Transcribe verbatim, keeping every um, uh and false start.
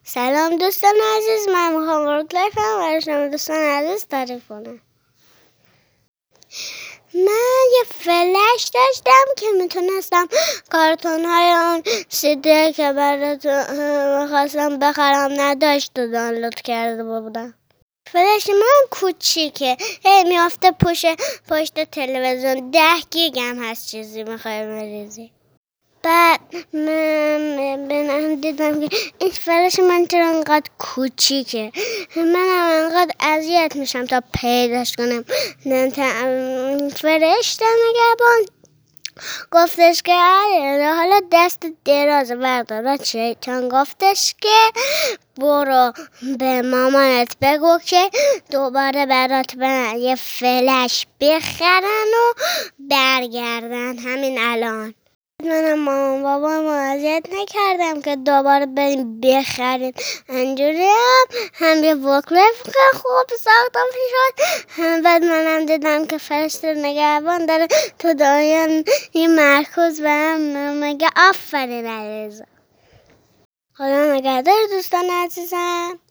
سلام دوستان عزیز، من میخوام ورک لایف هم برای شما دوستان عزیز تعریف کنم. من یه فلش داشتم که میتونستم کارتون های اون سیدی که براتون میخواستم بخرم نداشت و دانلود کرده بودم. فلش من کوچیکه، هی میافته پشت پشت تلویزیون. ده گیگ هم هست چیزی میخوای بریزی. بعد من دیدم که این فلش من چرا انقدر کوچیکه، منم انقدر اذیت میشم تا پیداش کنم. فرشته نگهبان گفتش که حالا دست دراز بردار. شیطان گفتش که برو به مامانت بگو که دوباره برات برن یه فلش بخرن و برگردن همین الان. منم مامان بابا اذیت نکردم که دوباره بریم بخریم. اینجوری هم هم یه ورک لایف خوب ساختم شد. هم بعد منم دیدم که فرشته نگهبان داره تو دنیا یه مرکز و هم میگه آفرین علیرضا. خدا نگهدار دوستان عزیزم.